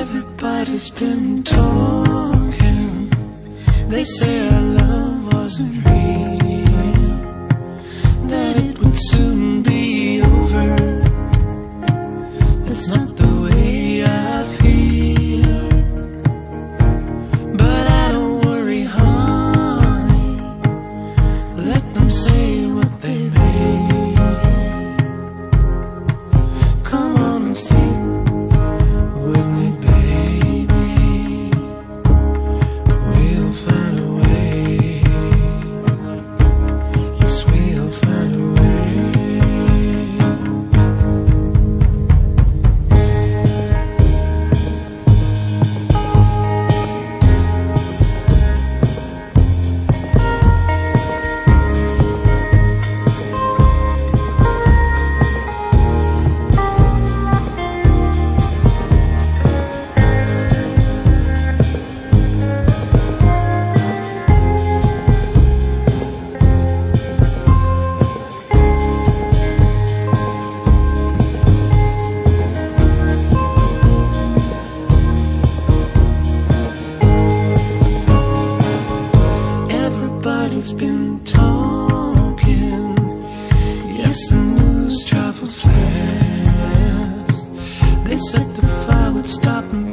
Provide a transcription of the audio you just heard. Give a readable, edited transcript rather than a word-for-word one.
Everybody's been talking. They say our love wasn't real, that it would soon be over. It's not the way I feel, but I don't worry, honey. Let them say what they may. Come on and stay with me, baby. We'll find a way. Yes, we'll find a way. Everybody's been talking. Yes, the news travels fast. They said the fire would stop and